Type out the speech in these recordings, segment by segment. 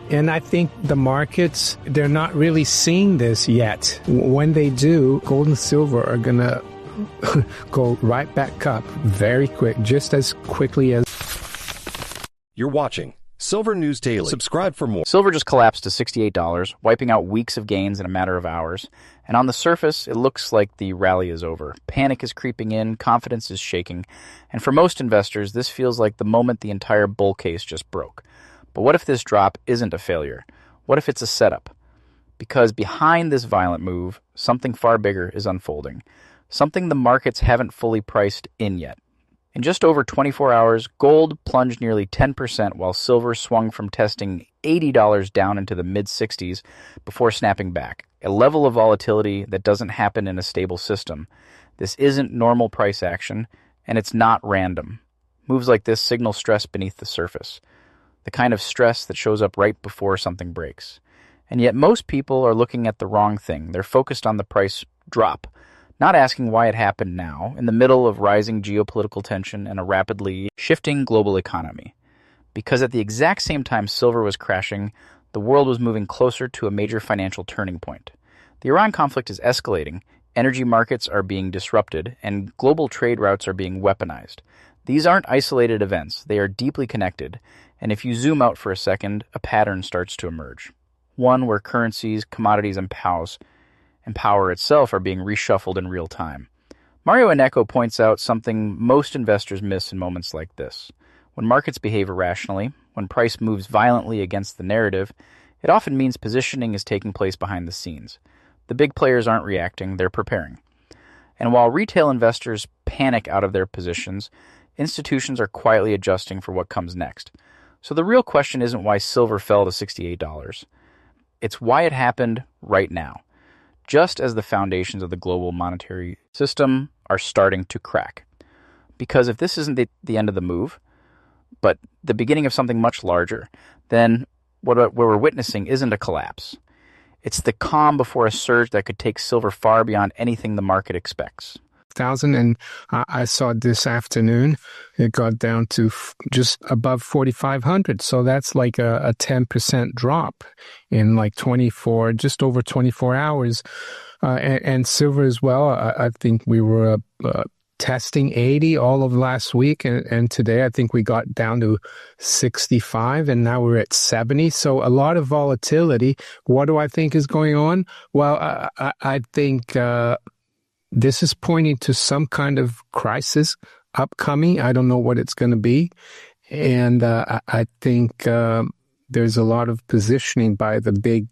And I think the markets, they're not really seeing this yet. When they do, gold and silver are going to go right back up very quick, just as quickly as... You're watching Silver News Daily. Subscribe for more. Silver just collapsed to $68, wiping out weeks of gains in a matter of hours. And on the surface, it looks like the rally is over. Panic is creeping in, confidence is shaking. And for most investors, this feels like the moment the entire bull case just broke. But what if this drop isn't a failure? What if it's a setup? Because behind this violent move, something far bigger is unfolding. Something the markets haven't fully priced in yet. In just over 24 hours, gold plunged nearly 10% while silver swung from testing $80 down into the mid-60s before snapping back, a level of volatility that doesn't happen in a stable system. This isn't normal price action, and it's not random. Moves like this signal stress beneath the surface, the kind of stress that shows up right before something breaks. And yet most people are looking at the wrong thing. They're focused on the price drop, not asking why it happened now, in the middle of rising geopolitical tension and a rapidly shifting global economy. Because at the exact same time silver was crashing, the world was moving closer to a major financial turning point. The Iran conflict is escalating, energy markets are being disrupted, and global trade routes are being weaponized. These aren't isolated events, they are deeply connected, and if you zoom out for a second, a pattern starts to emerge. One where currencies, commodities, and power itself are being reshuffled in real time. Mario Ihneko points out something most investors miss in moments like this. When markets behave irrationally, when price moves violently against the narrative, it often means positioning is taking place behind the scenes. The big players aren't reacting, they're preparing. And while retail investors panic out of their positions, institutions are quietly adjusting for what comes next. So the real question isn't why silver fell to $68. It's why it happened right now, just as the foundations of the global monetary system are starting to crack. Because if this isn't the end of the move, but the beginning of something much larger, then what we're witnessing isn't a collapse. It's the calm before a surge that could take silver far beyond anything the market expects. And I saw this afternoon, it got down to just above 4,500. So that's like a 10% drop in like just over 24 hours. And silver as well. I think we were testing 80 all of last week. And today I think we got down to 65 and now we're at 70. So a lot of volatility. What do I think is going on? Well, I think this is pointing to some kind of crisis upcoming. I don't know what it's going to be. And I think there's a lot of positioning by the big,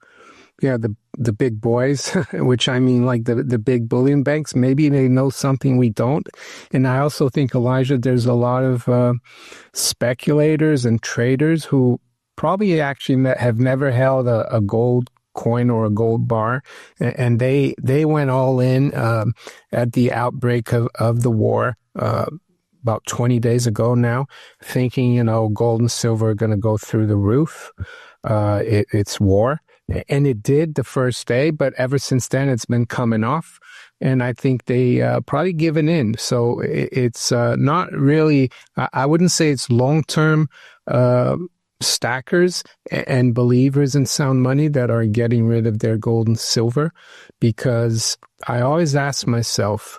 the big boys, which I mean like the big bullion banks. Maybe they know something we don't. And I also think, Elijah, there's a lot of speculators and traders who probably actually have never held a gold coin or a gold bar, and they went all in at the outbreak of the war about 20 days ago now, thinking gold and silver are going to go through the roof. It's war, and it did the first day, but ever since then it's been coming off, and I think they probably given in. So it's not really. I wouldn't say it's long-term stackers and believers in sound money that are getting rid of their gold and silver, because I always ask myself,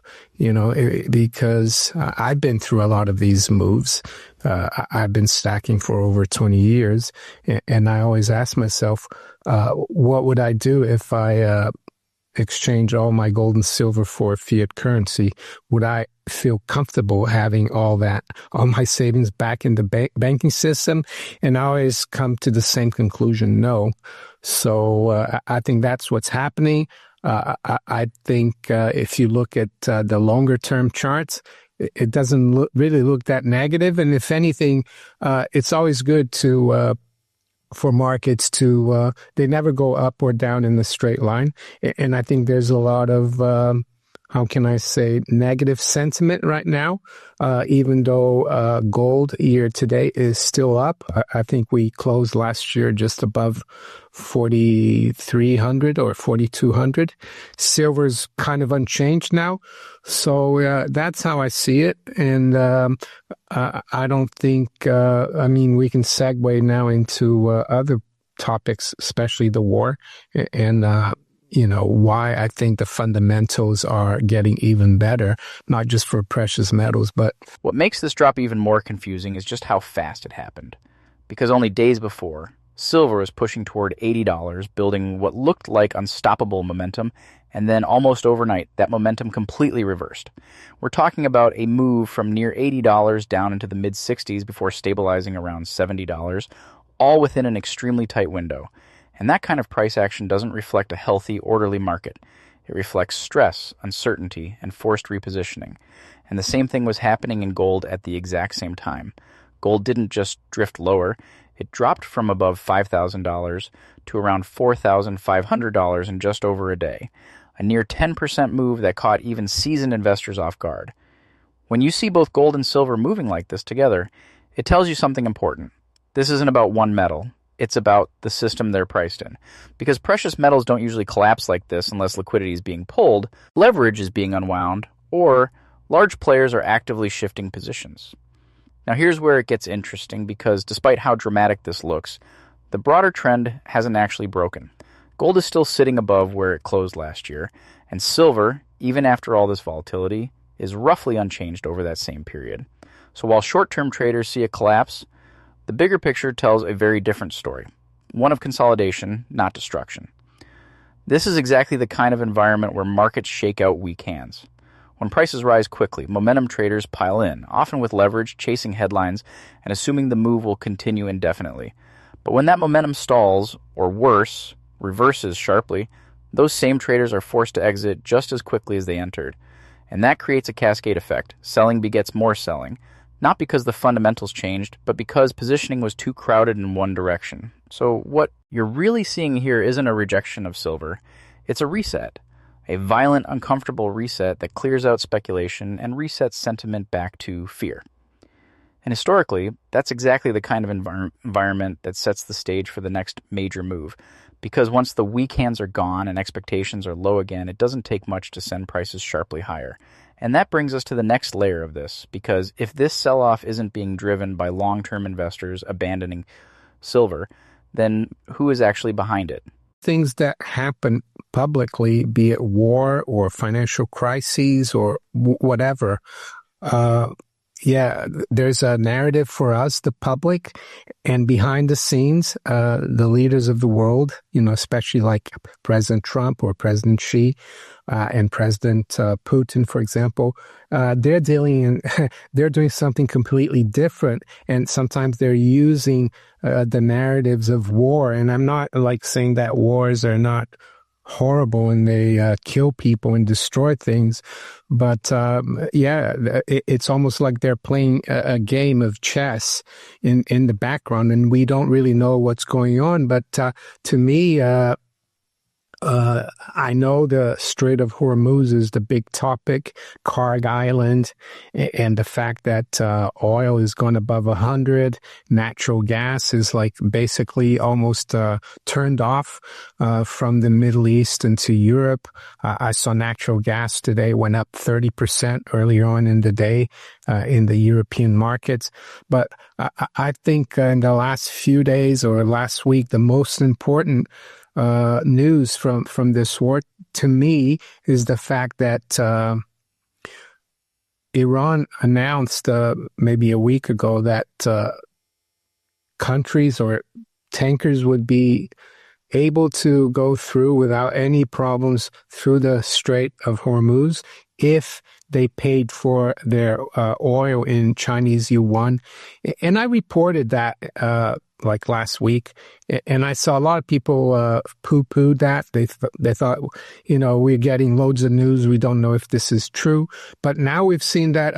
because I've been through a lot of these moves. I've been stacking for over 20 years, and I always ask myself, what would I do if I exchange all my gold and silver for fiat currency? Would I feel comfortable having all my savings back in the banking system? And I always come to the same conclusion, no. So I think that's what's happening. I think if you look at the longer term charts, it doesn't really look that negative. And if anything, it's always good for markets to, they never go up or down in a straight line. And I think there's a lot of, negative sentiment right now, even though gold year to date is still up. I think we closed last year just above 4,300 or 4,200. Silver's kind of unchanged now. So that's how I see it. And I don't think, we can segue now into other topics, especially the war and, why I think the fundamentals are getting even better, not just for precious metals, but... What makes this drop even more confusing is just how fast it happened. Because only days before, silver was pushing toward $80, building what looked like unstoppable momentum, and then almost overnight, that momentum completely reversed. We're talking about a move from near $80 down into the mid-60s before stabilizing around $70, all within an extremely tight window. And that kind of price action doesn't reflect a healthy, orderly market. It reflects stress, uncertainty, and forced repositioning. And the same thing was happening in gold at the exact same time. Gold didn't just drift lower, it dropped from above $5,000 to around $4,500 in just over a day. A near 10% move that caught even seasoned investors off guard. When you see both gold and silver moving like this together, it tells you something important. This isn't about one metal. It's about the system they're priced in. Because precious metals don't usually collapse like this unless liquidity is being pulled, leverage is being unwound, or large players are actively shifting positions. Now here's where it gets interesting because despite how dramatic this looks, the broader trend hasn't actually broken. Gold is still sitting above where it closed last year, and silver, even after all this volatility, is roughly unchanged over that same period. So while short-term traders see a collapse, the bigger picture tells a very different story, one of consolidation, not destruction. This is exactly the kind of environment where markets shake out weak hands. When prices rise quickly, momentum traders pile in, often with leverage, chasing headlines, and assuming the move will continue indefinitely. But when that momentum stalls, or worse, reverses sharply, those same traders are forced to exit just as quickly as they entered. And that creates a cascade effect. Selling begets more selling. Not because the fundamentals changed, but because positioning was too crowded in one direction. So what you're really seeing here isn't a rejection of silver. It's a reset. A violent, uncomfortable reset that clears out speculation and resets sentiment back to fear. And historically, that's exactly the kind of environment that sets the stage for the next major move. Because once the weak hands are gone and expectations are low again, it doesn't take much to send prices sharply higher. And that brings us to the next layer of this, because if this sell-off isn't being driven by long-term investors abandoning silver, then who is actually behind it? Things that happen publicly, be it war or financial crises or whatever, there's a narrative for us, the public, and behind the scenes, the leaders of the world, especially like President Trump or President Xi, and President Putin, for example, they're doing something completely different. And sometimes they're using the narratives of war. And I'm not like saying that wars are not horrible and they kill people and destroy things. But it's almost like they're playing a game of chess in the background, and we don't really know what's going on. But to me, I know the Strait of Hormuz is the big topic, Karg Island, and the fact that oil is gone above 100, natural gas is like basically almost turned off from the Middle East into Europe. I saw natural gas today went up 30% earlier on in the day in the European markets. But I think in the last few days or last week, the most important news from this war to me is the fact that Iran announced maybe a week ago that countries or tankers would be able to go through without any problems through the Strait of Hormuz if they paid for their oil in Chinese yuan. And I reported that like last week, and I saw a lot of people poo-poo that. They thought, we're getting loads of news. We don't know if this is true. But now we've seen that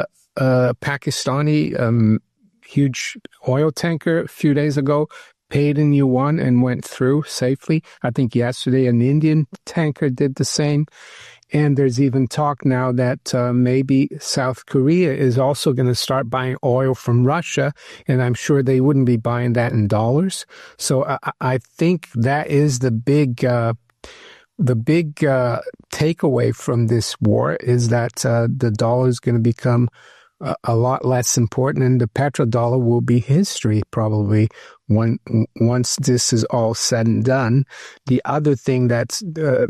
Pakistani huge oil tanker a few days ago paid in yuan and went through safely. I think yesterday an Indian tanker did the same. And there's even talk now that maybe South Korea is also going to start buying oil from Russia, and I'm sure they wouldn't be buying that in dollars. So I think that is the big takeaway from this war is that the dollar is going to become a lot less important, and the petrodollar will be history probably once this is all said and done. The other thing that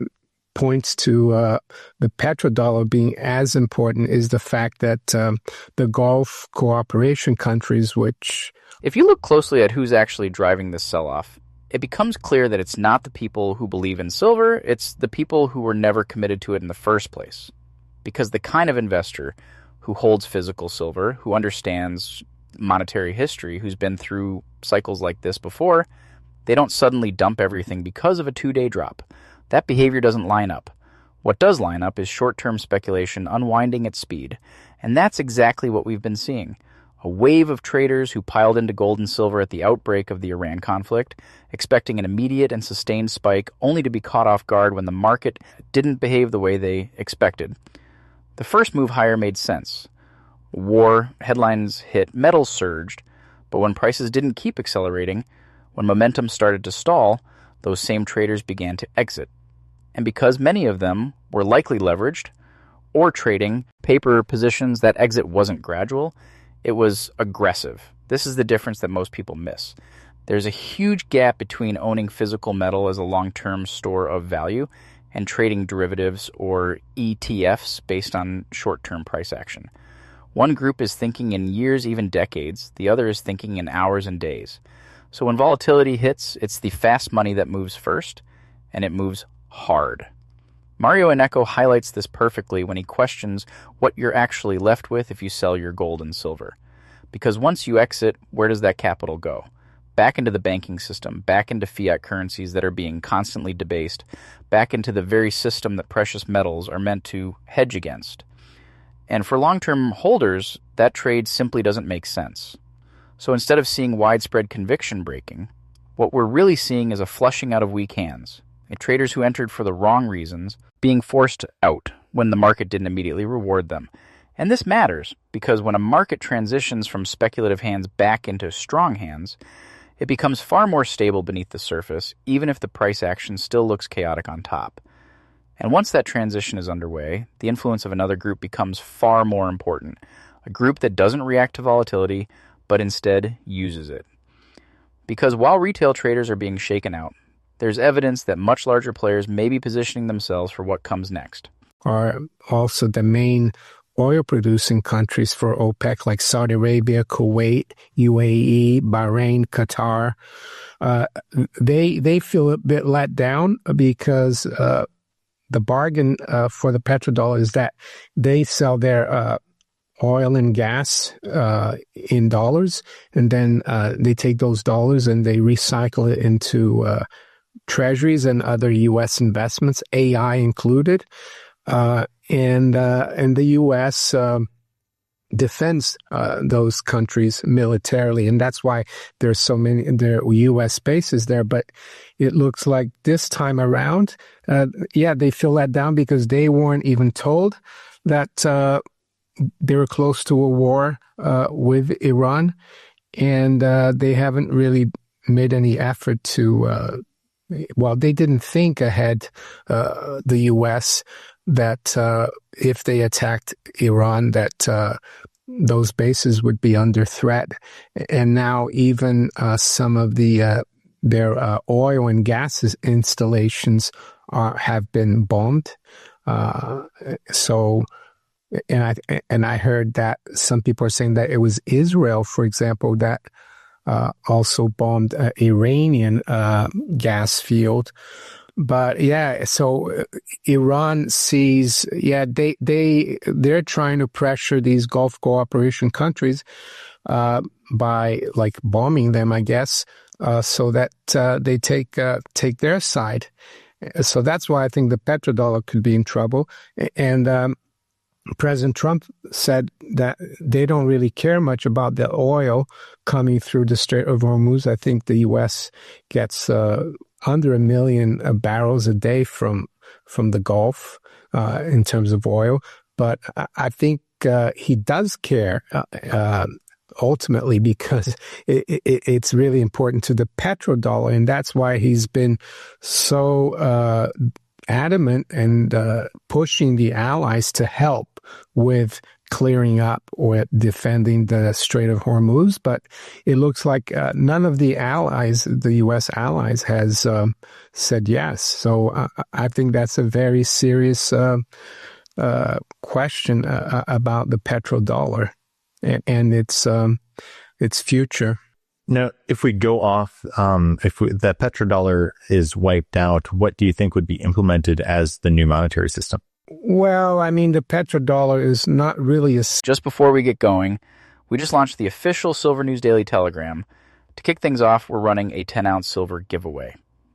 points to the petrodollar being as important is the fact that the Gulf cooperation countries, which... If you look closely at who's actually driving this sell-off, it becomes clear that it's not the people who believe in silver, it's the people who were never committed to it in the first place. Because the kind of investor who holds physical silver, who understands monetary history, who's been through cycles like this before, they don't suddenly dump everything because of a 2-day drop. That behavior doesn't line up. What does line up is short-term speculation unwinding at speed, and that's exactly what we've been seeing. A wave of traders who piled into gold and silver at the outbreak of the Iran conflict, expecting an immediate and sustained spike only to be caught off guard when the market didn't behave the way they expected. The first move higher made sense. War headlines hit, metals surged, but when prices didn't keep accelerating, when momentum started to stall, those same traders began to exit. And because many of them were likely leveraged or trading paper positions, that exit wasn't gradual, it was aggressive. This is the difference that most people miss. There's a huge gap between owning physical metal as a long-term store of value and trading derivatives or ETFs based on short-term price action. One group is thinking in years, even decades. The other is thinking in hours and days. So when volatility hits, it's the fast money that moves first, and it moves hard. Mario Ioneko highlights this perfectly when he questions what you're actually left with if you sell your gold and silver. Because once you exit, where does that capital go? Back into the banking system, back into fiat currencies that are being constantly debased, back into the very system that precious metals are meant to hedge against. And for long-term holders, that trade simply doesn't make sense. So instead of seeing widespread conviction breaking, what we're really seeing is a flushing out of weak hands. Traders who entered for the wrong reasons being forced out when the market didn't immediately reward them. And this matters because when a market transitions from speculative hands back into strong hands, it becomes far more stable beneath the surface, even if the price action still looks chaotic on top. And once that transition is underway, the influence of another group becomes far more important. A group that doesn't react to volatility, but instead uses it. Because while retail traders are being shaken out, there's evidence that much larger players may be positioning themselves for what comes next. Are also the main oil-producing countries for OPEC, like Saudi Arabia, Kuwait, UAE, Bahrain, Qatar. They feel a bit let down because the bargain for the petrodollar is that they sell their oil and gas in dollars, and then they take those dollars and they recycle it into treasuries and other U.S. investments, AI included. And the U.S. Defends those countries militarily, and that's why there's so many there U.S. bases there. But it looks like this time around, they feel let down because they weren't even told that they were close to a war with Iran, and they haven't really made any effort to. They didn't think ahead, the U.S., that if they attacked Iran, that those bases would be under threat. And now even some of their oil and gas installations have been bombed. So I heard that some people are saying that it was Israel, for example, that also bombed an Iranian gas field. But so Iran sees, they're trying to pressure these Gulf cooperation countries by like bombing them, I guess, so that they take their side. So that's why I think the petrodollar could be in trouble. And President Trump said that they don't really care much about the oil coming through the Strait of Hormuz. I think the U.S. gets under 1 million barrels a day from the Gulf in terms of oil. But I think he does care ultimately because it's really important to the petrodollar, and that's why he's been so adamant and pushing the allies to help with clearing up or defending the Strait of Hormuz, but it looks like none of the allies, the U.S. allies, has said yes. So I think that's a very serious question about the petrodollar and its future. Now, if we go off, the petrodollar is wiped out, what do you think would be implemented as the new monetary system? Well, I mean, the petrodollar is not really a... Just before we get going, we just launched the official Silver News Daily Telegram. To kick things off, we're running a 10-ounce silver giveaway.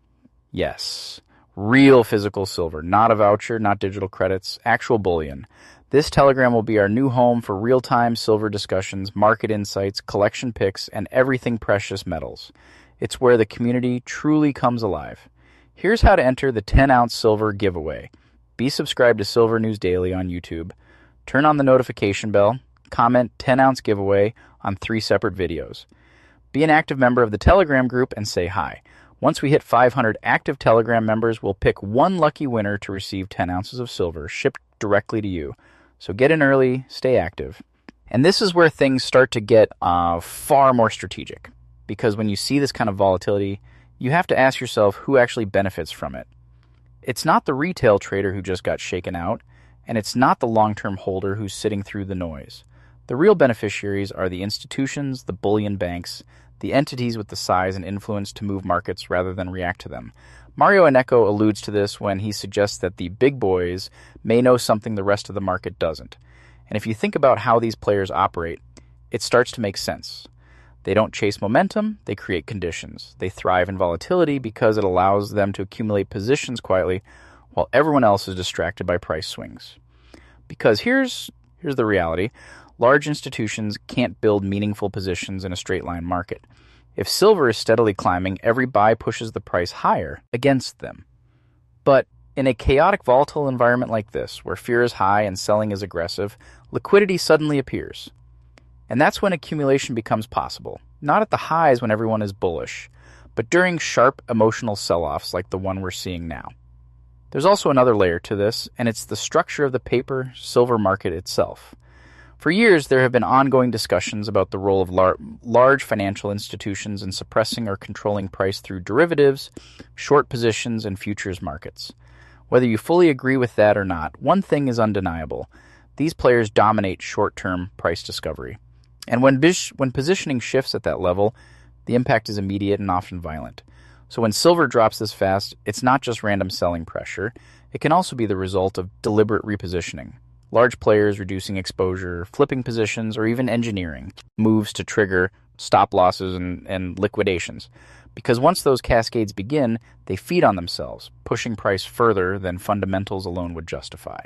Yes, real physical silver, not a voucher, not digital credits, actual bullion. This Telegram will be our new home for real-time silver discussions, market insights, collection picks, and everything precious metals. It's where the community truly comes alive. Here's how to enter the 10-ounce silver giveaway. Be subscribed to Silver News Daily on YouTube. Turn on the notification bell. Comment 10-ounce giveaway on 3 separate videos. Be an active member of the Telegram group and say hi. Once we hit 500 active Telegram members, we'll pick one lucky winner to receive 10 ounces of silver shipped directly to you. So get in early, stay active. And this is where things start to get far more strategic. Because when you see this kind of volatility, you have to ask yourself who actually benefits from it. It's not the retail trader who just got shaken out, and it's not the long-term holder who's sitting through the noise. The real beneficiaries are the institutions, the bullion banks, the entities with the size and influence to move markets rather than react to them. Mario Enneko alludes to this when he suggests that the big boys may know something the rest of the market doesn't. And if you think about how these players operate, it starts to make sense. They don't chase momentum, they create conditions. They thrive in volatility because it allows them to accumulate positions quietly while everyone else is distracted by price swings. Because here's the reality. Large institutions can't build meaningful positions in a straight line market. If silver is steadily climbing, every buy pushes the price higher against them. But in a chaotic, volatile environment like this, where fear is high and selling is aggressive, liquidity suddenly appears. And that's when accumulation becomes possible. Not at the highs when everyone is bullish, but during sharp emotional sell-offs like the one we're seeing now. There's also another layer to this, and it's the structure of the paper silver market itself. For years, there have been ongoing discussions about the role of large financial institutions in suppressing or controlling price through derivatives, short positions, and futures markets. Whether you fully agree with that or not, one thing is undeniable. These players dominate short-term price discovery. And when positioning shifts at that level, the impact is immediate and often violent. So when silver drops this fast, it's not just random selling pressure. It can also be the result of deliberate repositioning. Large players reducing exposure, flipping positions, or even engineering moves to trigger stop losses and liquidations. Because once those cascades begin, they feed on themselves, pushing price further than fundamentals alone would justify.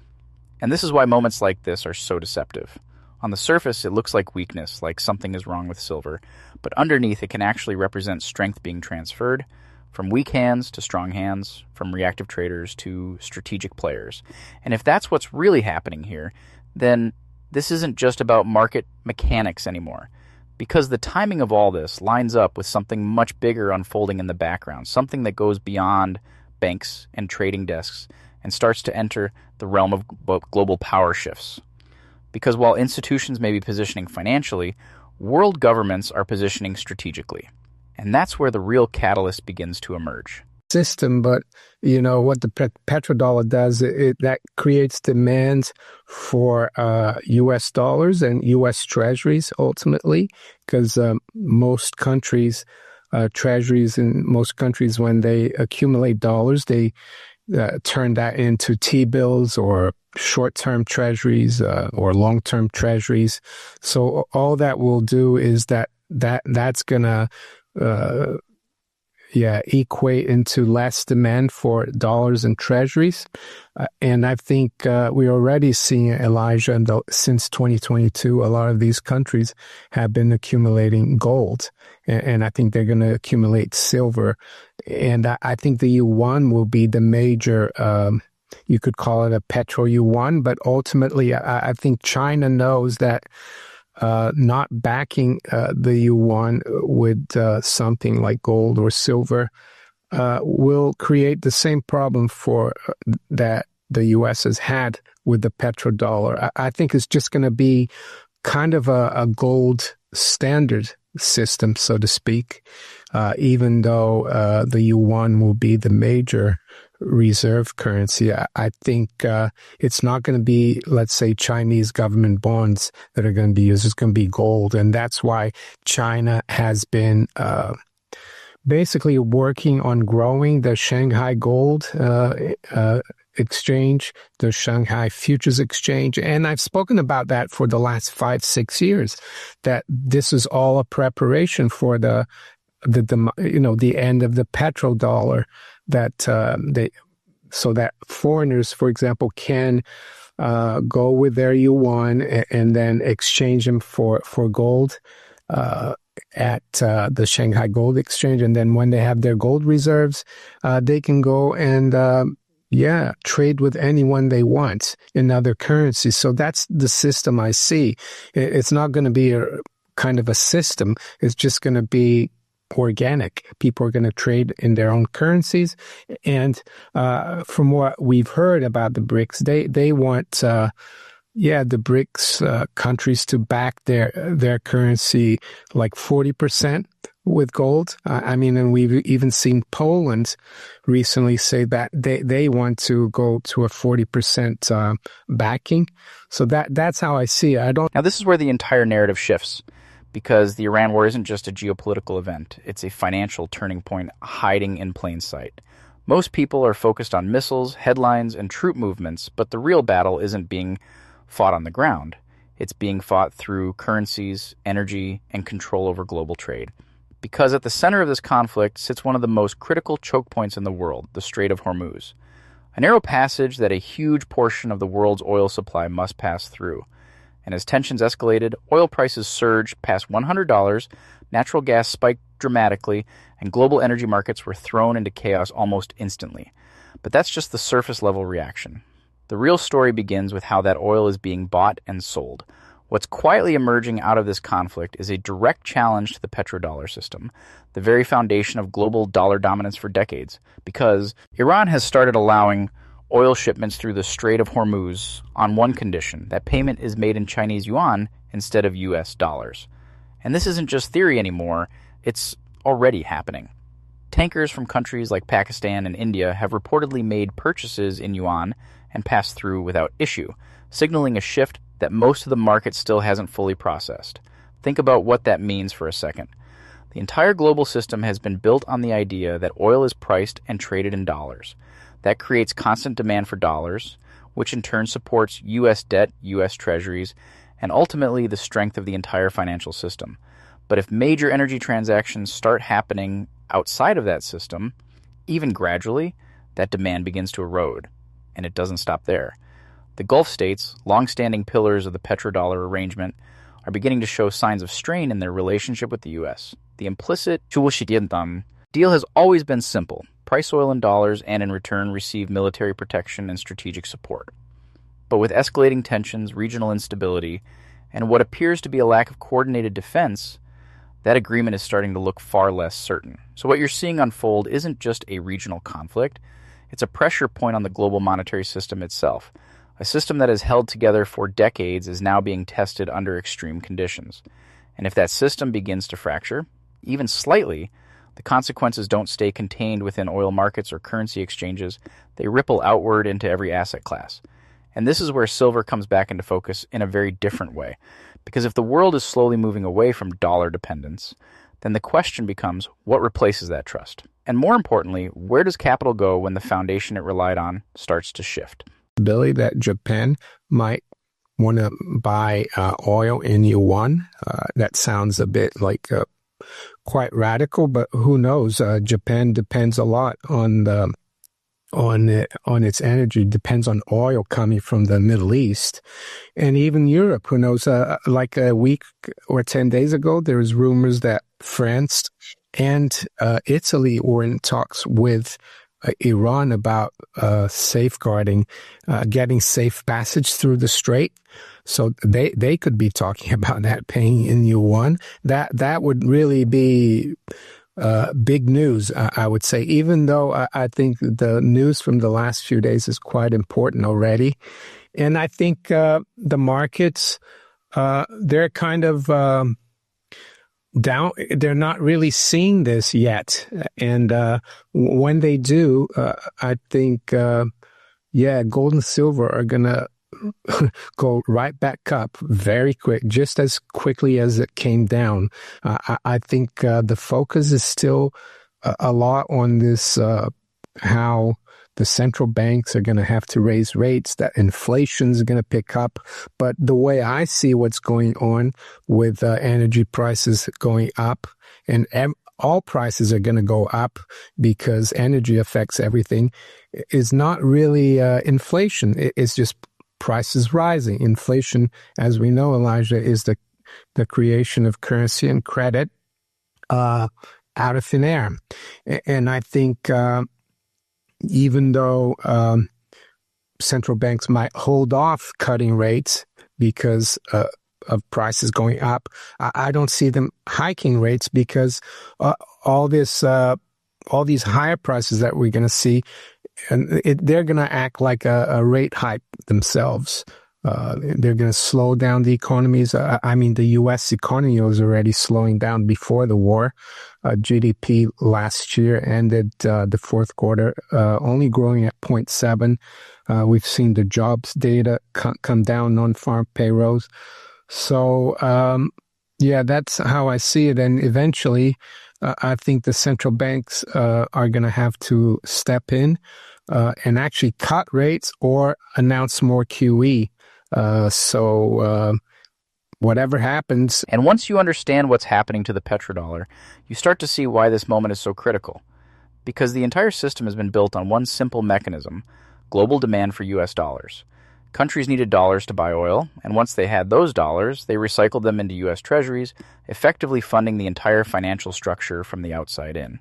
And this is why moments like this are so deceptive. On the surface, it looks like weakness, like something is wrong with silver, but underneath it can actually represent strength being transferred from weak hands to strong hands, from reactive traders to strategic players. And if that's what's really happening here, then this isn't just about market mechanics anymore, because the timing of all this lines up with something much bigger unfolding in the background, something that goes beyond banks and trading desks and starts to enter the realm of global power shifts. Because while institutions may be positioning financially, world governments are positioning strategically. And that's where the real catalyst begins to emerge. System, but what the petrodollar does, that creates demands for U.S. dollars and U.S. treasuries ultimately, because most countries, treasuries in most countries, when they accumulate dollars, they turn that into T-bills or short-term treasuries or long-term treasuries. So all that will do is that's going to equate into less demand for dollars and treasuries. And I think we're already seeing, Elijah, since 2022, a lot of these countries have been accumulating gold. And I think they're going to accumulate silver. And I think the yuan will be the major, you could call it a petro yuan, but ultimately I think China knows that not backing the yuan with something like gold or silver will create the same problem for that the U.S. has had with the petrodollar. I think it's just going to be kind of a gold standard system, so to speak, even though the yuan will be the major reserve currency. I think it's not going to be, let's say, Chinese government bonds that are going to be used. It's going to be gold. And that's why China has been basically working on growing the Shanghai Gold Exchange, the Shanghai Futures Exchange. And I've spoken about that for the last 5-6 years, that this is all a preparation for the end of the petrodollar, so that foreigners, for example, can go with their yuan and then exchange them for gold at the Shanghai Gold Exchange. And then when they have their gold reserves, they can go and trade with anyone they want in other currencies. So that's the system I see. It's not going to be a kind of a system. It's just going to be organic. People are going to trade in their own currencies. And from what we've heard about the BRICS, they want the BRICS countries to back their currency like 40% with gold. And we've even seen Poland recently say that they want to go to a 40% backing. So that's how I see it. Now, this is where the entire narrative shifts, because the Iran war isn't just a geopolitical event. It's a financial turning point hiding in plain sight. Most people are focused on missiles, headlines, and troop movements, but the real battle isn't being fought on the ground. It's being fought through currencies, energy, and control over global trade. Because at the center of this conflict sits one of the most critical choke points in the world, the Strait of Hormuz, a narrow passage that a huge portion of the world's oil supply must pass through. And as tensions escalated, oil prices surged past $100, natural gas spiked dramatically, and global energy markets were thrown into chaos almost instantly. But that's just the surface-level reaction. The real story begins with how that oil is being bought and sold. What's quietly emerging out of this conflict is a direct challenge to the petrodollar system, the very foundation of global dollar dominance for decades, because Iran has started allowing oil shipments through the Strait of Hormuz on one condition, that payment is made in Chinese yuan instead of US dollars. And this isn't just theory anymore, it's already happening. Tankers from countries like Pakistan and India have reportedly made purchases in yuan and passed through without issue, signaling a shift that most of the market still hasn't fully processed. Think about what that means for a second. The entire global system has been built on the idea that oil is priced and traded in dollars. That creates constant demand for dollars, which in turn supports U.S. debt, U.S. treasuries, and ultimately the strength of the entire financial system. But if major energy transactions start happening outside of that system, even gradually, that demand begins to erode. And it doesn't stop there. The Gulf states, long-standing pillars of the petrodollar arrangement, are beginning to show signs of strain in their relationship with the U.S. The implicit deal has always been simple. Price oil in dollars and in return receive military protection and strategic support. But with escalating tensions, regional instability, and what appears to be a lack of coordinated defense, that agreement is starting to look far less certain. So what you're seeing unfold isn't just a regional conflict, it's a pressure point on the global monetary system itself. A system that has held together for decades is now being tested under extreme conditions. And if that system begins to fracture, even slightly, the consequences don't stay contained within oil markets or currency exchanges. They ripple outward into every asset class. And this is where silver comes back into focus in a very different way. Because if the world is slowly moving away from dollar dependence, then the question becomes, what replaces that trust? And more importantly, where does capital go when the foundation it relied on starts to shift? Billy, that Japan might want to buy oil in yuan. That sounds a bit like quite radical, but who knows? Japan depends a lot on its energy. Depends on oil coming from the Middle East, and even Europe. Who knows? Like a week or 10 days ago, there was rumors that France and Italy were in talks with Iran about safeguarding, getting safe passage through the strait. So they could be talking about that, paying in yuan. That would really be big news, I would say, even though I think the news from the last few days is quite important already. And I think the markets, they're kind of down. They're not really seeing this yet. And when they do, I think, gold and silver are going to go right back up very quick, just as quickly as it came down. I think the focus is still a lot on this, how the central banks are going to have to raise rates, that inflation is going to pick up. But the way I see what's going on with energy prices going up, and all prices are going to go up because energy affects everything, is not really inflation. It's just prices rising. Inflation, as we know, Elijah, is the creation of currency and credit out of thin air. And I think even though central banks might hold off cutting rates because of prices going up, I don't see them hiking rates because all these higher prices that we're going to see, and they're going to act like a rate hike themselves. They're going to slow down the economies. The U.S. economy was already slowing down before the war. GDP last year ended the fourth quarter only growing at 0.7. We've seen the jobs data come down, non-farm payrolls. So, that's how I see it. And eventually, I think the central banks are going to have to step in and actually cut rates or announce more QE. Whatever happens. And once you understand what's happening to the petrodollar, you start to see why this moment is so critical. Because the entire system has been built on one simple mechanism: global demand for U.S. dollars. Countries needed dollars to buy oil, and once they had those dollars, they recycled them into U.S. treasuries, effectively funding the entire financial structure from the outside in.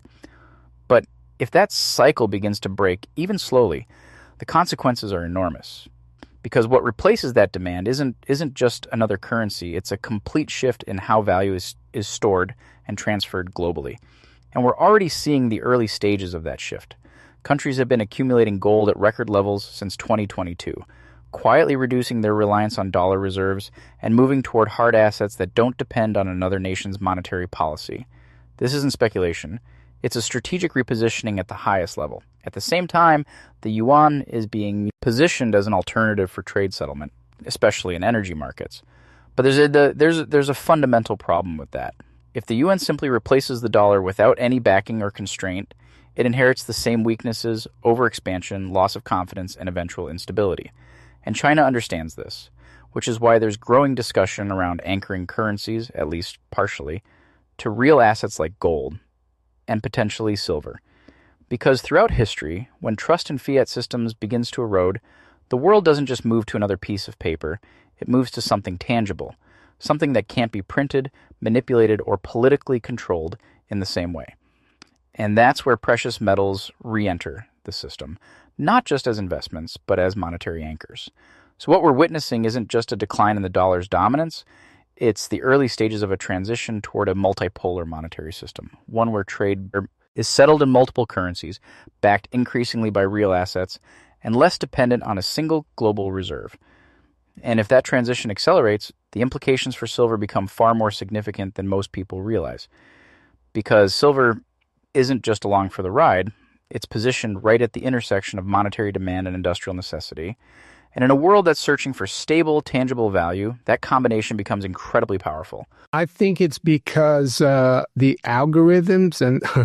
But if that cycle begins to break, even slowly, the consequences are enormous. Because what replaces that demand isn't just another currency, it's a complete shift in how value is stored and transferred globally. And we're already seeing the early stages of that shift. Countries have been accumulating gold at record levels since 2022, quietly reducing their reliance on dollar reserves and moving toward hard assets that don't depend on another nation's monetary policy. This isn't speculation. It's a strategic repositioning at the highest level. At the same time, the yuan is being positioned as an alternative for trade settlement, especially in energy markets. But there's a fundamental problem with that. If the yuan simply replaces the dollar without any backing or constraint, it inherits the same weaknesses: overexpansion, loss of confidence, and eventual instability. And China understands this, which is why there's growing discussion around anchoring currencies, at least partially, to real assets like gold and potentially silver. Because throughout history, when trust in fiat systems begins to erode, the world doesn't just move to another piece of paper, it moves to something tangible, something that can't be printed, manipulated, or politically controlled in the same way. And that's where precious metals re-enter the system, not just as investments, but as monetary anchors. So what we're witnessing isn't just a decline in the dollar's dominance, it's the early stages of a transition toward a multipolar monetary system, one where trade is settled in multiple currencies, backed increasingly by real assets, and less dependent on a single global reserve. And if that transition accelerates, the implications for silver become far more significant than most people realize. Because silver isn't just along for the ride, it's positioned right at the intersection of monetary demand and industrial necessity. And in a world that's searching for stable, tangible value, that combination becomes incredibly powerful. I think it's because the algorithms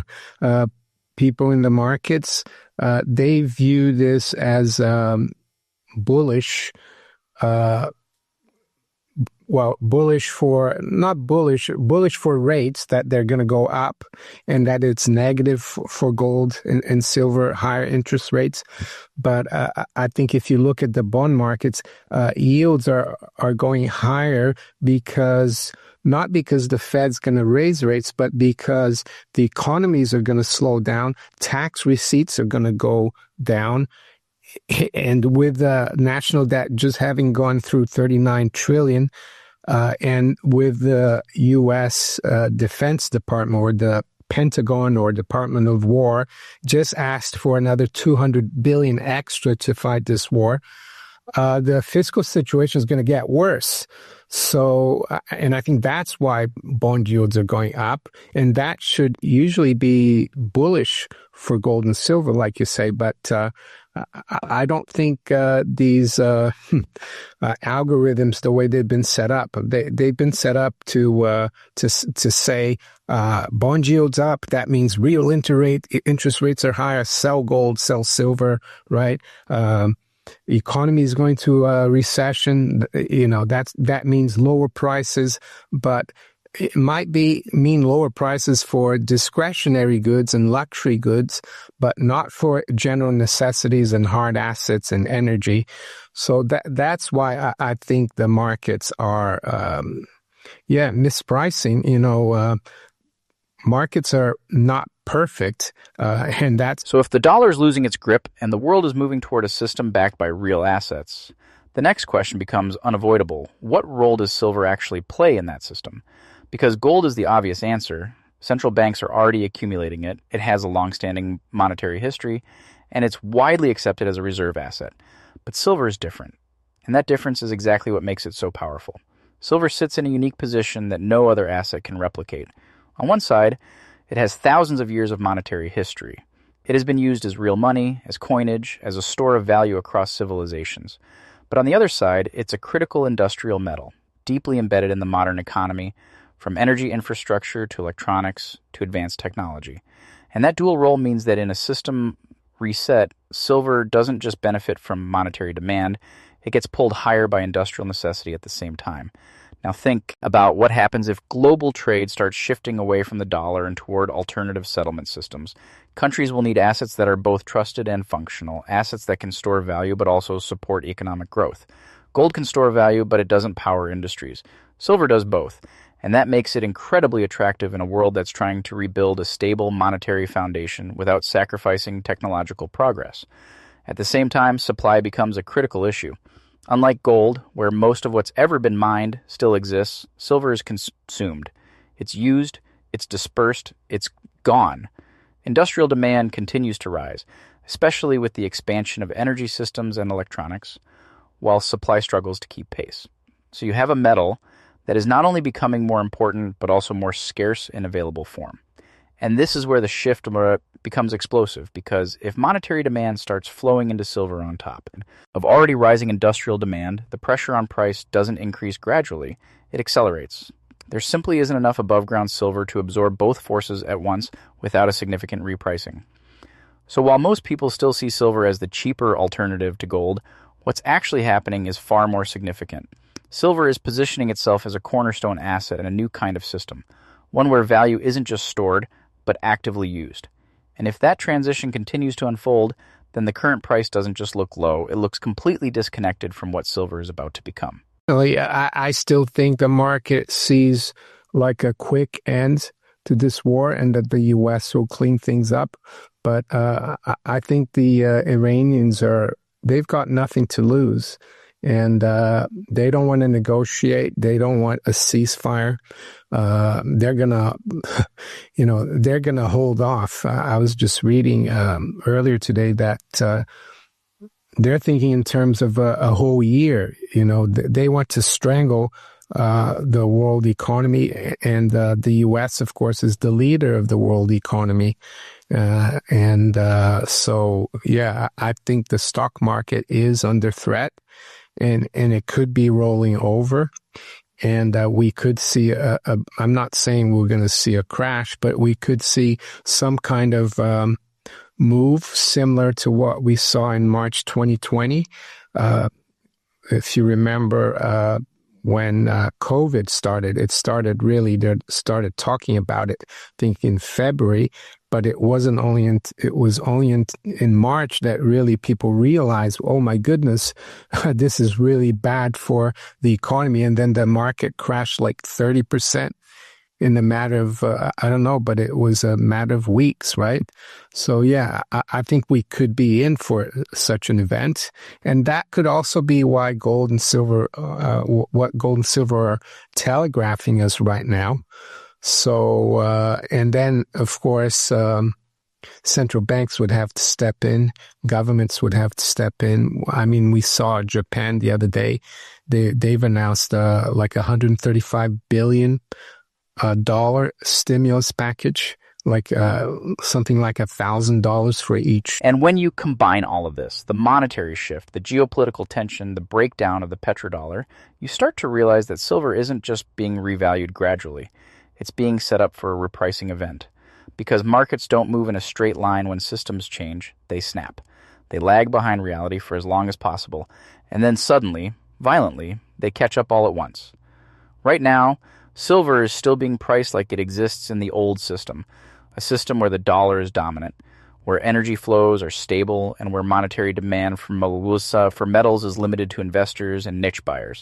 and people in the markets, they view this as bullish. Bullish for rates, that they're going to go up, and that it's negative for gold and silver, higher interest rates. But I think if you look at the bond markets, yields are going higher not because the Fed's going to raise rates, but because the economies are going to slow down, tax receipts are going to go down. And with the national debt just having gone through 39 trillion, and with the U.S. Defense Department, or the Pentagon or Department of War just asked for another $200 billion extra to fight this war. The fiscal situation is going to get worse. So, and I think that's why bond yields are going up, and that should usually be bullish for gold and silver, like you say. But I don't think these algorithms, the way they've been set up, they've been set up to say bond yields up. That means real interest rates are higher. Sell gold, sell silver, right? Economy is going to a recession. That means lower prices, but it might mean lower prices for discretionary goods and luxury goods, but not for general necessities and hard assets and energy. So that's why I think the markets are, mispricing. Markets are not perfect, and that's... So if the dollar is losing its grip and the world is moving toward a system backed by real assets, the next question becomes unavoidable. What role does silver actually play in that system? Because gold is the obvious answer. Central banks are already accumulating it. It has a long-standing monetary history, and it's widely accepted as a reserve asset. But silver is different, and that difference is exactly what makes it so powerful. Silver sits in a unique position that no other asset can replicate. On one side, it has thousands of years of monetary history. It has been used as real money, as coinage, as a store of value across civilizations. But on the other side, it's a critical industrial metal, deeply embedded in the modern economy, from energy infrastructure to electronics to advanced technology. And that dual role means that in a system reset, silver doesn't just benefit from monetary demand, it gets pulled higher by industrial necessity at the same time. Now think about what happens if global trade starts shifting away from the dollar and toward alternative settlement systems. Countries will need assets that are both trusted and functional, assets that can store value but also support economic growth. Gold can store value, but it doesn't power industries. Silver does both, and that makes it incredibly attractive in a world that's trying to rebuild a stable monetary foundation without sacrificing technological progress. At the same time, supply becomes a critical issue. Unlike gold, where most of what's ever been mined still exists, silver is consumed. It's used, it's dispersed, it's gone. Industrial demand continues to rise, especially with the expansion of energy systems and electronics, while supply struggles to keep pace. So you have a metal that is not only becoming more important, but also more scarce in available form. And this is where the shift becomes explosive, because if monetary demand starts flowing into silver on top of already rising industrial demand, the pressure on price doesn't increase gradually, it accelerates. There simply isn't enough above-ground silver to absorb both forces at once without a significant repricing. So while most people still see silver as the cheaper alternative to gold, what's actually happening is far more significant. Silver is positioning itself as a cornerstone asset in a new kind of system, one where value isn't just stored, but actively used. And if that transition continues to unfold, then the current price doesn't just look low, it looks completely disconnected from what silver is about to become. I still think the market sees like a quick end to this war and that the U.S. will clean things up. But I think the Iranians they've got nothing to lose. And they don't want to negotiate. They don't want a ceasefire. They're gonna hold off. I was just reading earlier today that they're thinking in terms of a whole year. They want to strangle the world economy, and the U.S., of course, is the leader of the world economy. I think the stock market is under threat. And it could be rolling over, and we could see I'm not saying we're going to see a crash, but we could see some kind of move similar to what we saw in March 2020. If you remember, when COVID started, they started talking about it, I think in February, but it was only in March that really people realized, oh my goodness, this is really bad for the economy. And then the market crashed like 30% in a matter of, but it was a matter of weeks, right? So yeah, I think we could be in for such an event. And that could also be why gold and silver, what gold and silver are telegraphing us right now. So, and then, of course, central banks would have to step in. Governments would have to step in. I mean, we saw Japan the other day. They've announced like $135 billion dollar stimulus package, like something like $1,000 for each. And when you combine all of this, the monetary shift, the geopolitical tension, the breakdown of the petrodollar, you start to realize that silver isn't just being revalued gradually. It's being set up for a repricing event. Because markets don't move in a straight line when systems change, they snap. They lag behind reality for as long as possible, and then suddenly, violently, they catch up all at once. Right now, silver is still being priced like it exists in the old system, a system where the dollar is dominant, where energy flows are stable, and where monetary demand for metals is limited to investors and niche buyers.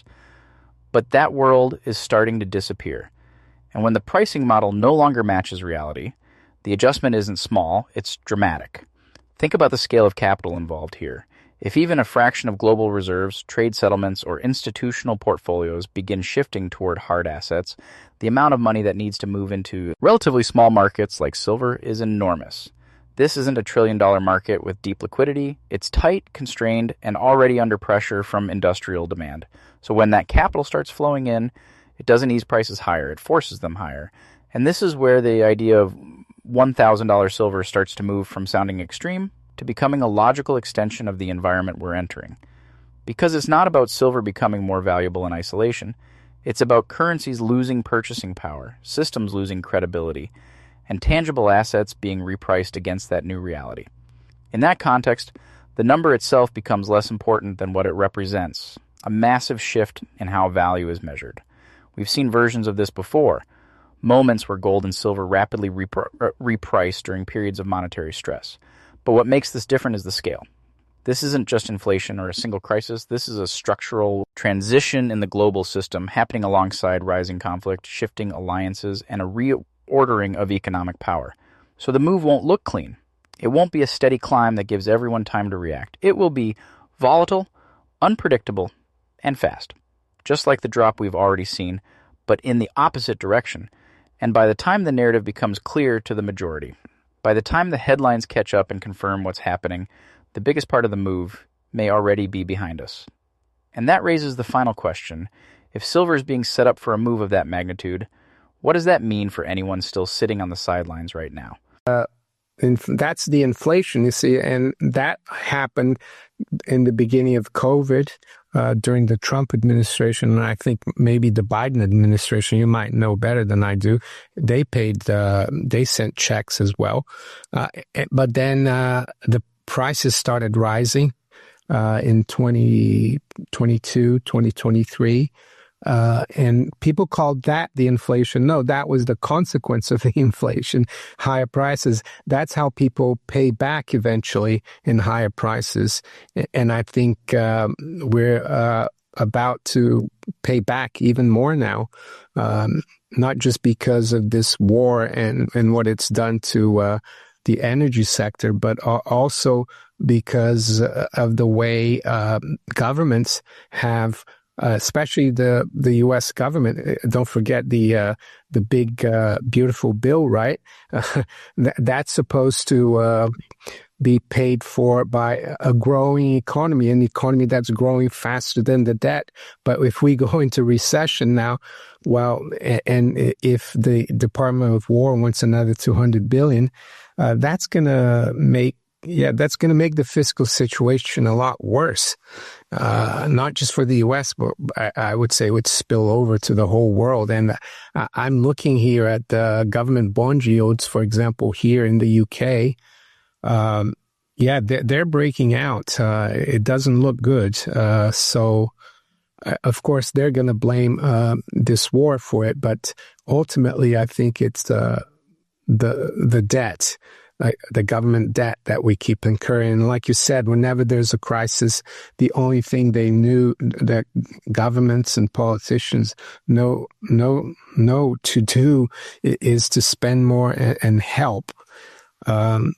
But that world is starting to disappear. And when the pricing model no longer matches reality, the adjustment isn't small, it's dramatic. Think about the scale of capital involved here. If even a fraction of global reserves, trade settlements, or institutional portfolios begin shifting toward hard assets, the amount of money that needs to move into relatively small markets like silver is enormous. This isn't a trillion-dollar market with deep liquidity. It's tight, constrained, and already under pressure from industrial demand. So when that capital starts flowing in, it doesn't ease prices higher, it forces them higher. And this is where the idea of $1,000 silver starts to move from sounding extreme to becoming a logical extension of the environment we're entering. Because it's not about silver becoming more valuable in isolation, it's about currencies losing purchasing power, systems losing credibility, and tangible assets being repriced against that new reality. In that context, the number itself becomes less important than what it represents, a massive shift in how value is measured. We've seen versions of this before, moments where gold and silver rapidly repriced during periods of monetary stress. But what makes this different is the scale. This isn't just inflation or a single crisis. This is a structural transition in the global system happening alongside rising conflict, shifting alliances, and a reordering of economic power. So the move won't look clean. It won't be a steady climb that gives everyone time to react. It will be volatile, unpredictable, and fast. Just like the drop we've already seen, but in the opposite direction. And by the time the narrative becomes clear to the majority, by the time the headlines catch up and confirm what's happening, the biggest part of the move may already be behind us. And that raises the final question. If silver is being set up for a move of that magnitude, what does that mean for anyone still sitting on the sidelines right now? And that's the inflation, you see, and that happened in the beginning of COVID, during the Trump administration, and I think maybe the Biden administration. You might know better than I do. They sent checks as well, but then the prices started rising in 2022, 2023. And people called that the inflation. No, that was the consequence of the inflation, higher prices. That's how people pay back eventually in higher prices. And I think we're about to pay back even more now, not just because of this war and what it's done to the energy sector, but also because of the way governments have especially the U.S. government. Don't forget the big beautiful bill, right? That's supposed to be paid for by a growing economy, an economy that's growing faster than the debt. But if we go into recession now, well, and if the Department of War wants another $200 billion, that's going to make the fiscal situation a lot worse, not just for the U.S., but I would say it would spill over to the whole world. And I'm looking here at the government bond yields, for example, here in the UK. They're breaking out. It doesn't look good. So, of course, they're going to blame this war for it. But ultimately, I think it's the debt. The government debt that we keep incurring. And like you said, whenever there's a crisis, the only thing they knew that governments and politicians know to do is to spend more and help. They're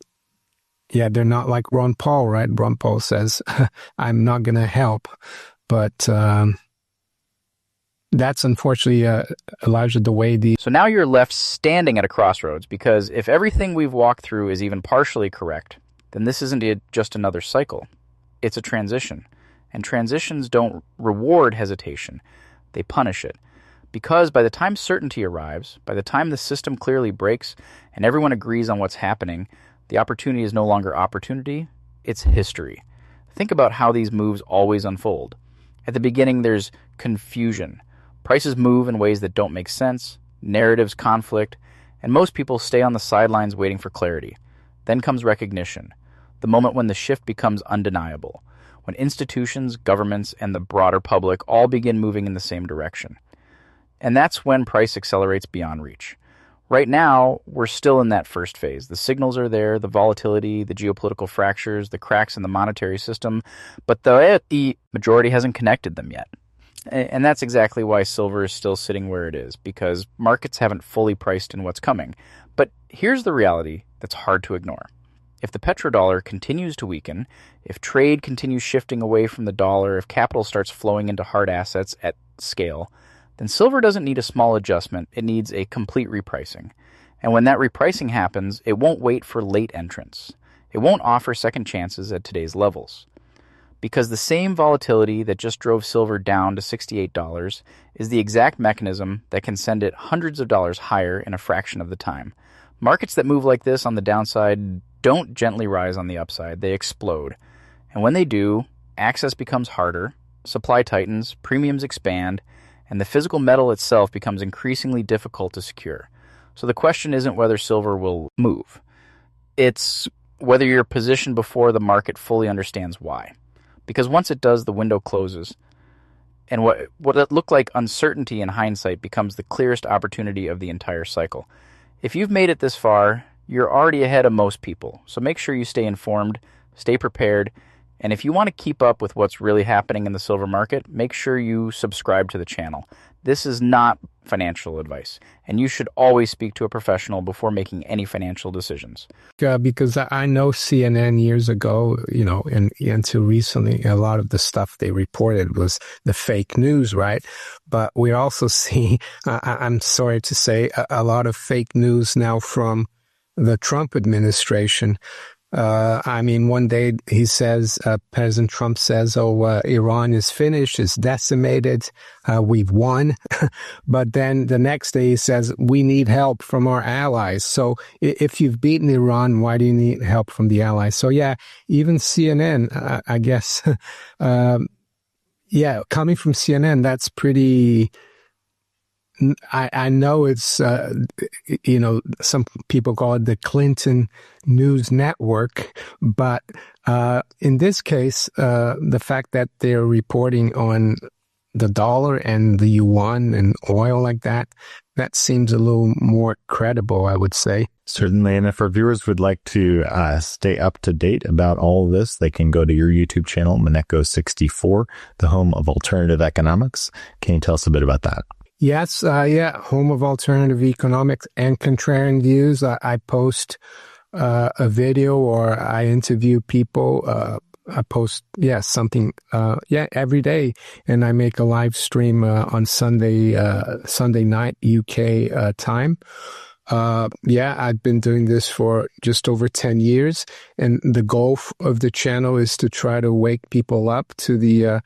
not like Ron Paul, right? Ron Paul says, I'm not going to help. But that's unfortunately, Elijah, the way the... So now you're left standing at a crossroads, because if everything we've walked through is even partially correct, then this isn't just another cycle. It's a transition. And transitions don't reward hesitation. They punish it. Because by the time certainty arrives, by the time the system clearly breaks and everyone agrees on what's happening, the opportunity is no longer opportunity, it's history. Think about how these moves always unfold. At the beginning, there's confusion. Prices move in ways that don't make sense, narratives conflict, and most people stay on the sidelines waiting for clarity. Then comes recognition, the moment when the shift becomes undeniable, when institutions, governments, and the broader public all begin moving in the same direction. And that's when price accelerates beyond reach. Right now, we're still in that first phase. The signals are there, the volatility, the geopolitical fractures, the cracks in the monetary system, but the majority hasn't connected them yet. And that's exactly why silver is still sitting where it is, because markets haven't fully priced in what's coming. But here's the reality that's hard to ignore. If the petrodollar continues to weaken, if trade continues shifting away from the dollar, if capital starts flowing into hard assets at scale, then silver doesn't need a small adjustment, it needs a complete repricing. And when that repricing happens, it won't wait for late entrants. It won't offer second chances at today's levels. Because the same volatility that just drove silver down to $68 is the exact mechanism that can send it hundreds of dollars higher in a fraction of the time. Markets that move like this on the downside don't gently rise on the upside, they explode. And when they do, access becomes harder, supply tightens, premiums expand, and the physical metal itself becomes increasingly difficult to secure. So the question isn't whether silver will move. It's whether you're positioned before the market fully understands why. Because once it does, the window closes. And what looked like uncertainty in hindsight becomes the clearest opportunity of the entire cycle. If you've made it this far, you're already ahead of most people. So make sure you stay informed, stay prepared, and if you want to keep up with what's really happening in the silver market, make sure you subscribe to the channel. This is not financial advice, and you should always speak to a professional before making any financial decisions. Because I know CNN years ago, and until recently, a lot of the stuff they reported was the fake news, right? But we also see, I'm sorry to say, a lot of fake news now from the Trump administration. One day he says, President Trump says, Iran is finished, it's decimated, we've won. But then the next day he says, we need help from our allies. So if you've beaten Iran, why do you need help from the allies? So yeah, even CNN, I guess, coming from CNN, that's pretty... I know it's, some people call it the Clinton News Network, but in this case, the fact that they're reporting on the dollar and the yuan and oil like that seems a little more credible, I would say. Certainly. And if our viewers would like to stay up to date about all of this, they can go to your YouTube channel, Moneko64, the home of alternative economics. Can you tell us a bit about that? Yes, home of alternative economics and contrarian views. I post a video or I interview people. I post, something, every day. And I make a live stream on Sunday night UK time. I've been doing this for just over 10 years. And the goal of the channel is to try to wake people up to the,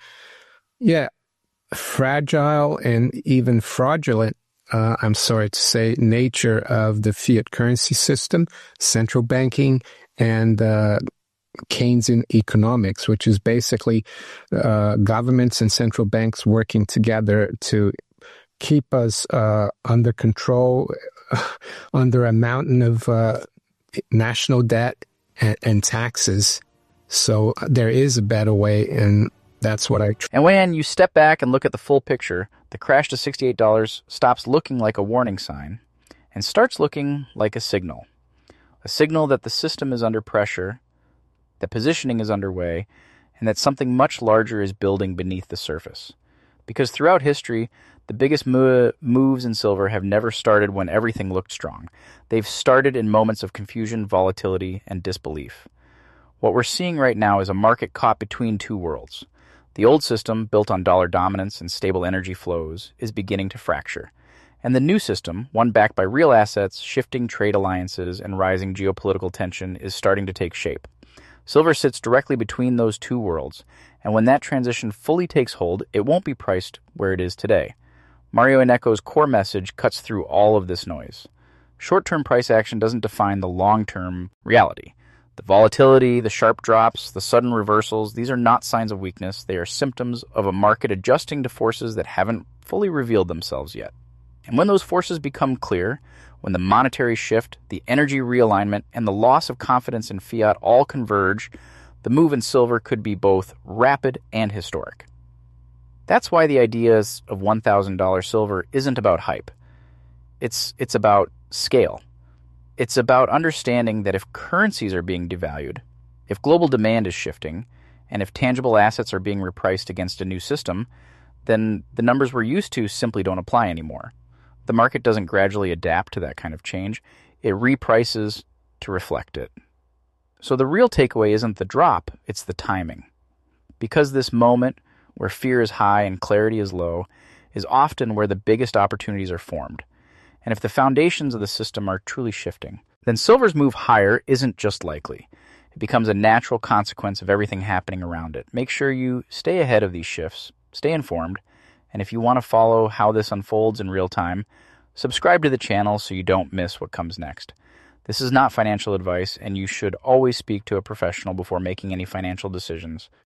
fragile and even fraudulent, I'm sorry to say, nature of the fiat currency system, central banking, and Keynesian economics, which is basically governments and central banks working together to keep us under control, under a mountain of national debt and taxes. So there is a better way, and that's what And when you step back and look at the full picture, the crash to $68 stops looking like a warning sign and starts looking like a signal that the system is under pressure, that positioning is underway, and that something much larger is building beneath the surface. Because throughout history, the biggest moves in silver have never started when everything looked strong. They've started in moments of confusion, volatility, and disbelief. What we're seeing right now is a market caught between two worlds. The old system, built on dollar dominance and stable energy flows, is beginning to fracture. And the new system, one backed by real assets, shifting trade alliances, and rising geopolitical tension, is starting to take shape. Silver sits directly between those two worlds, and when that transition fully takes hold, it won't be priced where it is today. Mario Ineco's core message cuts through all of this noise. Short-term price action doesn't define the long-term reality. The volatility, the sharp drops, the sudden reversals, these are not signs of weakness. They are symptoms of a market adjusting to forces that haven't fully revealed themselves yet. And when those forces become clear, when the monetary shift, the energy realignment, and the loss of confidence in fiat all converge, the move in silver could be both rapid and historic. That's why the ideas of $1,000 silver isn't about hype. It's about scale. It's about understanding that if currencies are being devalued, if global demand is shifting, and if tangible assets are being repriced against a new system, then the numbers we're used to simply don't apply anymore. The market doesn't gradually adapt to that kind of change. It reprices to reflect it. So the real takeaway isn't the drop, it's the timing. Because this moment, where fear is high and clarity is low, is often where the biggest opportunities are formed. And if the foundations of the system are truly shifting, then silver's move higher isn't just likely. It becomes a natural consequence of everything happening around it. Make sure you stay ahead of these shifts, stay informed, and if you want to follow how this unfolds in real time, subscribe to the channel so you don't miss what comes next. This is not financial advice, and you should always speak to a professional before making any financial decisions.